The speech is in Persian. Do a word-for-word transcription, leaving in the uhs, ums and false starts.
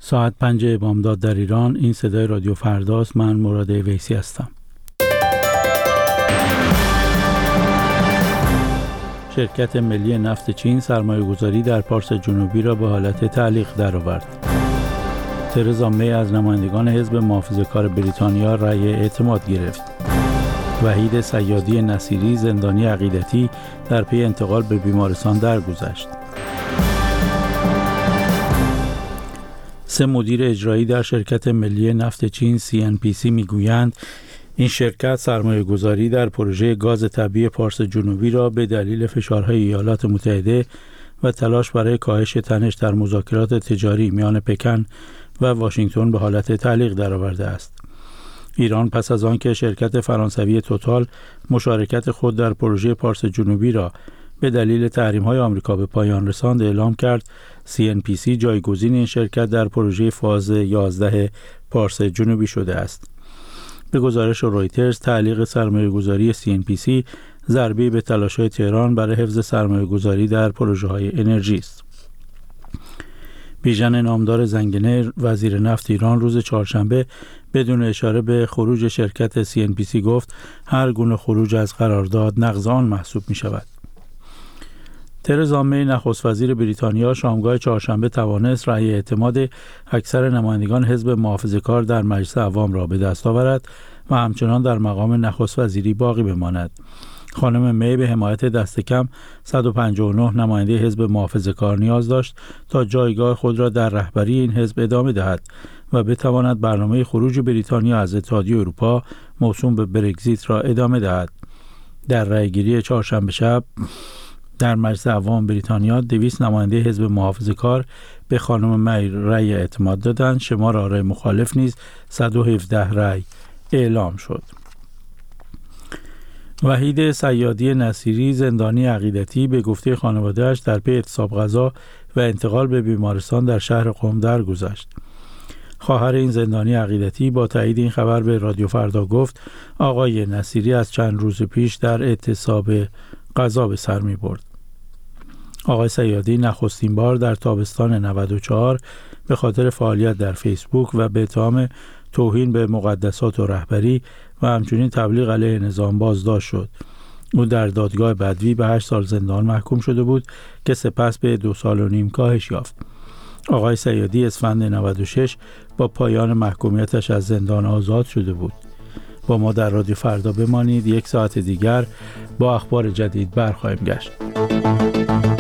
ساعت پنج بامداد در ایران. این صدای رادیو فرداست. من مراد ویسی هستم. شرکت ملی نفت چین سرمایه‌گذاری در پارس جنوبی را به حالت تعلیق درآورد. ترزا می از نمایندگان حزب محافظه‌کار بریتانیا رأی اعتماد گرفت. وحید صیادی نصیری زندانی عقیدتی در پی انتقال به بیمارستان درگذشت. سه مدیر اجرایی در شرکت ملی نفت چین سی ان پی سی میگویند این شرکت سرمایه‌گذاری در پروژه گاز طبیعی پارس جنوبی را به دلیل فشارهای ایالات متحده و تلاش برای کاهش تنش در مذاکرات تجاری میان پکن و واشنگتن به حالت تعلیق درآورده است. ایران پس از آنکه شرکت فرانسوی توتال مشارکت خود در پروژه پارس جنوبی را به دلیل تحریم‌های آمریکا به پایان رساند اعلام کرد، سی ان پی سی جایگزین این شرکت در پروژه فاز یازده پارس جنوبی شده است. به گزارش رویترز، تعلیق سرمایه‌گذاری سی ان پی سی ضربه‌ای به تلاش‌های تهران برای حفظ سرمایه‌گذاری در پروژه‌های انرژی است. بیژن نامدار زنگنه، وزیر نفت ایران، روز چهارشنبه بدون اشاره به خروج شرکت سی ان پی سی گفت هر گونه خروج از قرارداد نقض آن محسوب می شود. ترزا می، نخست وزیر بریتانیا، شامگاه چهارشنبه توانست رأی اعتماد اکثر نمایندگان حزب محافظه‌کار در مجلس عوام را به دست آورد و همچنان در مقام نخست وزیری باقی بماند. خانم می به حمایت دست کم صد و پنجاه و نه نماینده حزب محافظه‌کار نیاز داشت تا جایگاه خود را در رهبری این حزب ادامه دهد و بتواند برنامه خروج بریتانیا از اتحادیه اروپا موسوم به برگزیت را ادامه دهد. در رأیگیری چهارشنبه شب در مجلس عوام بریتانیا دویست نماینده حزب محافظه‌کار به خانم می رأی اعتماد دادند. شمار آرای مخالف نیز صد و هفده رأی اعلام شد. وحید صیادی نصیری زندانی عقیدتی به گفته خانواده‌اش در پی اعتصاب غذا و انتقال به بیمارستان در شهر قم درگذشت. خواهر این زندانی عقیدتی با تایید این خبر به رادیو فردا گفت آقای نصیری از چند روز پیش در اعتصاب غذا به سر می برد. آقای صیادی نخستین بار در تابستان نود و چهار به خاطر فعالیت در فیسبوک و به اتهام توهین به مقدسات و رهبری و همچنین تبلیغ علیه نظام بازداشت شد. او در دادگاه بدوی به هشت سال زندان محکوم شده بود که سپس به دو سال و نیم کاهش یافت. آقای صیادی اسفند نود و شش با پایان محکومیتش از زندان آزاد شده بود. با ما در رادیو فردا بمانید. یک ساعت دیگر با اخبار جدید برخواهیم گشت.